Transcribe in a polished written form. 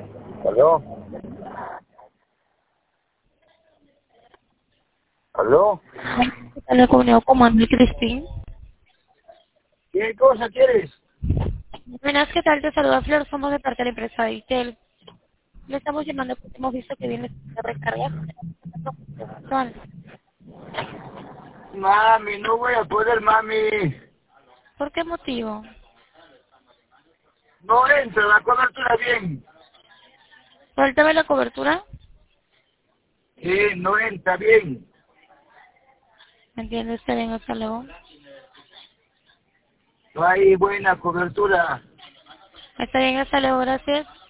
¿Aló? ¿Aló? Le comunico con Manuel Cristín. ¿Qué cosa quieres? Buenas, ¿qué tal? Te saluda Flor, somos de parte de la empresa Itel. Le estamos llamando porque hemos visto que viene de recarga mensual. Mami, no voy a poder, mami. ¿Por qué motivo? No entra la cobertura bien. ¿Por el tema de la cobertura? No entra bien. ¿Me entiende usted bien? Hasta luego. No hay buena cobertura. Está bien, hasta luego, gracias.